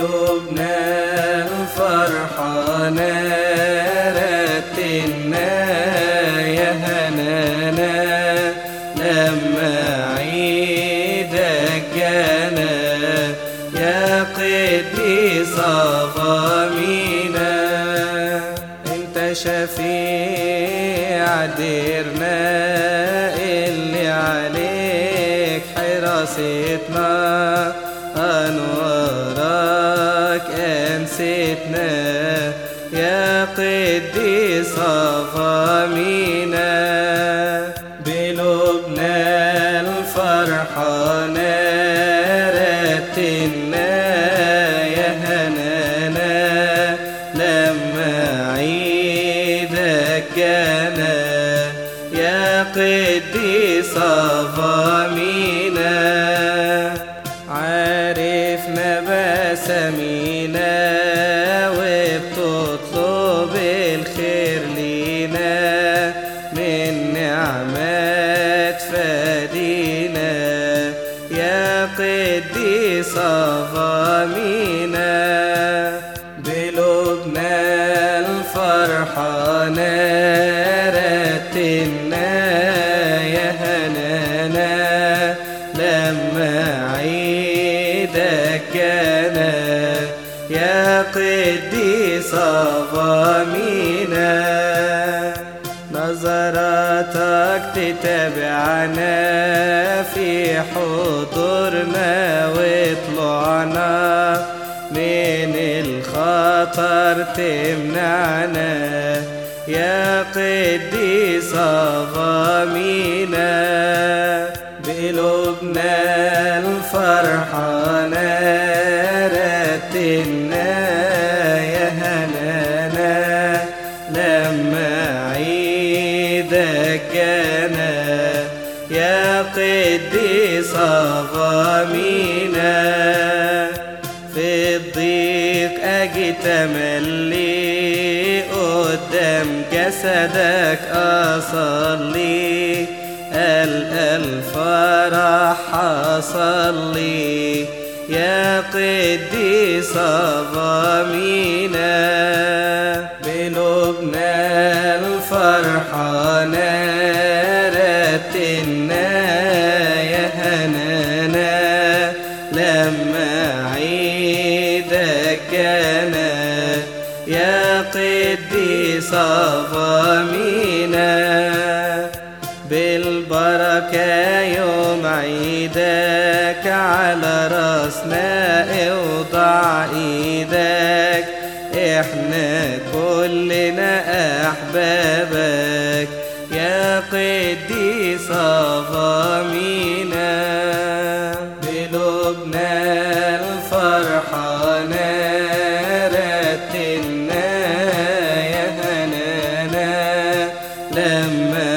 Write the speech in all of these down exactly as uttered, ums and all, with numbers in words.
بلبنا الفرحانة رتلنا يا هنانا لما عيدك جانا يا قديس ضمينا. انت شفيع ديرنا اللي عليك حراستنا أنوارك أنستنا يا قديس ضمينا. بلبنا الفرحانة رتلنا يا هنانا لما عيدك جانا يا قديس ضمينا. عارفنا بسمينا وبتطلب الخير لينا من نعمة فدينا يا قديس ضمينا. بلبنا الفرحانة رتلنا يا هنانا لما عيدك جانا يا قديس ضمينا. نظراتك تتابعنا في حضورنا وطلوعنا من الخطر تمنعنا يا قديس ضمينا. بلبنا الفرحانة رتلنا يا هنانا لما عيدك جانا يا قديس ضمينا. في الضيق أجي تملي قدام جسدك أصلي ألقى الفرح حصل لي يا قديس ضمينا. بلبنا الفرحانة رتلنا يا هنانا لما عيدك جانا يا قديس ضمينا. بالبركة يوم عيدك على راسنا اوضع ايدك احنا كلنا احبابك يا قديس ضمينا. بلبنا الفرحانة رتلنا يا هنانا لما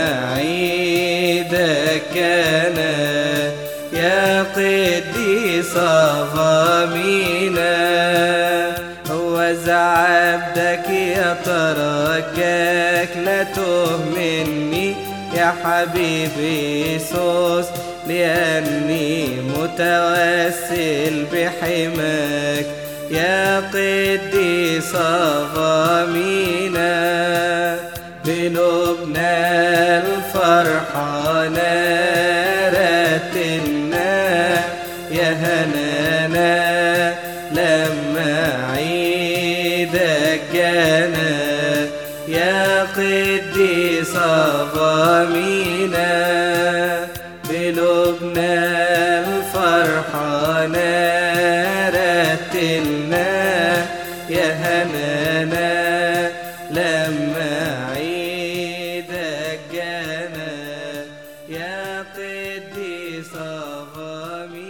عيدك جانا يا قديس ضمينا. وإذا عبدك يترجاك لا تهمني يا حبيبي يسوس لأني متوسل بحماك يا قديس ضمينا. بلبنا الفرحانة رتلنا يا هنانا لما عيدك جانا يا قديس ضمينا. بلبنا الفرحانة رتلنا يا هنانا لما عيدك جانا يا قديس ضمينا.